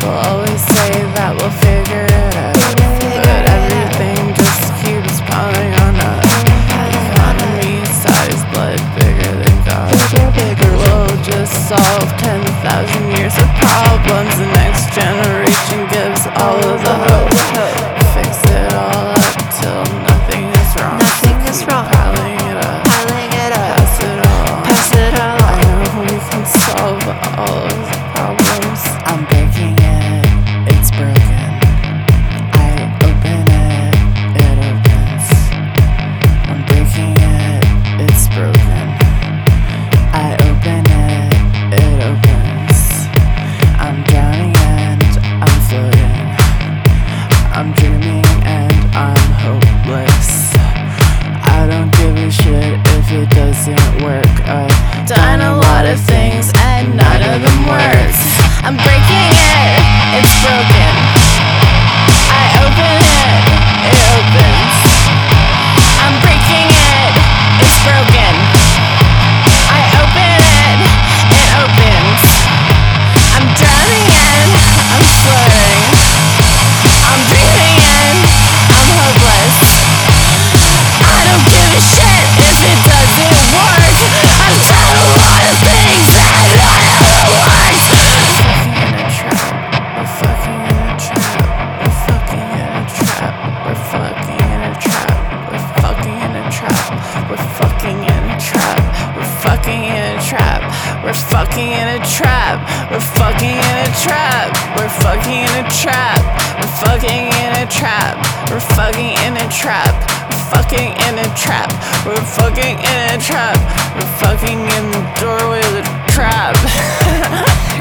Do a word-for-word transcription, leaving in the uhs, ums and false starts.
People always say that we'll figure it out, but everything just keeps piling on us. Economy size, blood bigger than God. We'll just solve ten thousand years of problems. The next generation gives all of the hope. Fix it all up till nothing is wrong. Nothing is wrong. Piling it up, Piling it up. pass it all. Pass it all. I know we can solve all of the problems. I'm breaking it, it's broken. I open it, it opens. I'm breaking it, it's broken. I open it, it opens. I'm drowning and I'm floating. I'm dreaming and I'm hopeless. I don't give a shit if it doesn't work. I've Done a lot of things and none of them works. I'm breaking it, it's broken. I open it, it opens. I'm breaking it, it's broken. I open it, it opens. I'm drowning and I'm floating. I'm dreaming and I'm hopeless. I don't give a shit if it doesn't work. I've done a lot of things and none of them works. We're fucking in a trap. We're fucking in a trap. We're fucking in a trap. We're fucking in a trap. We're fucking in a trap. We're fucking in a trap. We're fucking in a trap. We're fucking in a trap. We're fucking in a trap. We're fucking in a trap. We're fucking in a trap. We're fucking in a trap. We're fucking in a trap. We're fucking in the doorway of the trap.